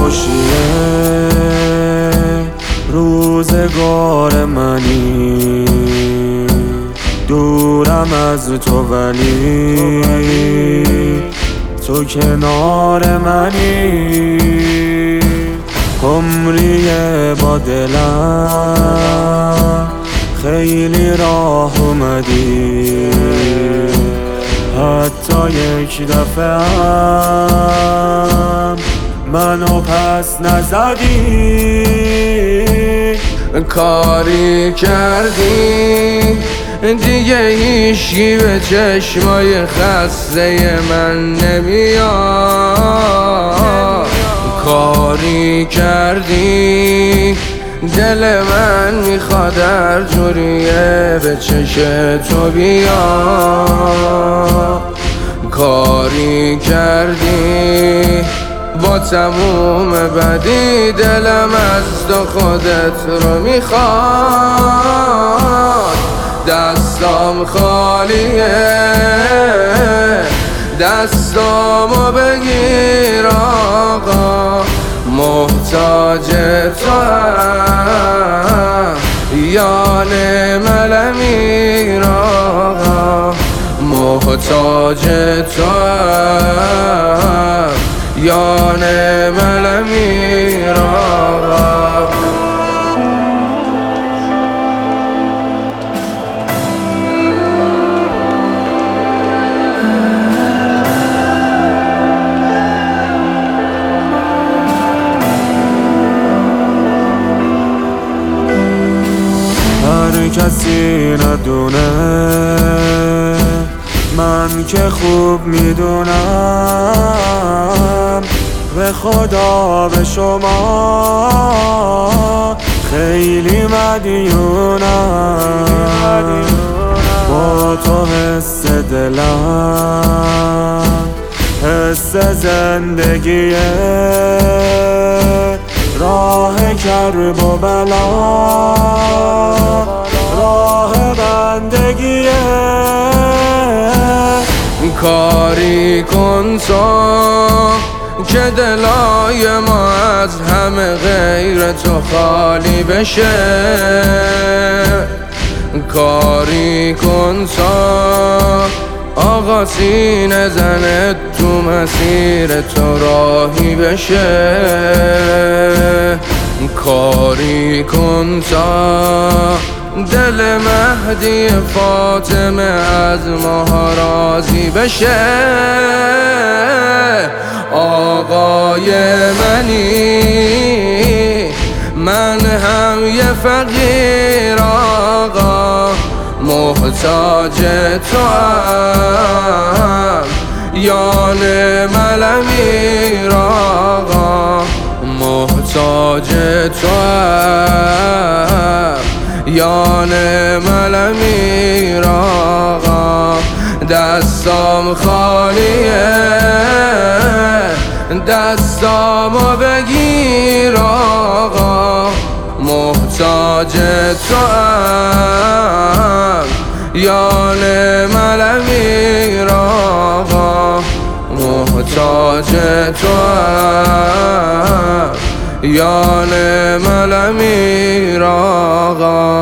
خوشیه روزگار منی، دورم از تو ولی تو کنار منی. عمریه با دلم خیلی راه اومدی، حتی یک دفعه هم منو پس نزدی. کاری کردی دیگه هیچکی به چشمای خسته من نمیاد. کاری کردی دل من میخواد هر جوریه به چش تو بیاد. کاری کردی با تموم بدی دلم از تو خودت رو میخواد. دستام خالیه دستامو بگیر آقا، محتاج تو هم یا نعم الامیر آقا، محتاج تو هم یا نعم الامیر آقا. هر کسی ندونه من که خوب میدونم، به خدا به شما خیلی مدیونم. با تو حس دلم حس زندگیه، راه کرب و بلا راه بندگیه. کاری کن تو که دلای ما از همه غیر تو خالی بشه. کاری کن تو آقا سینه زنت تو مسیر تو راهی بشه. کاری کن تا دل مهدی فاطمه از ما راضی بشه. آقای منی من هم یه فقیر آقا، محتاج تو هم یا نعم الامیر آقا، محتاج تو هم یا نعم الامیر آقا. دستام خالیه دستامو بگیر آقا، محتاج تو هم یا نعم الامیر آقا، محتاج تو هم یا نعم الامیر آقا.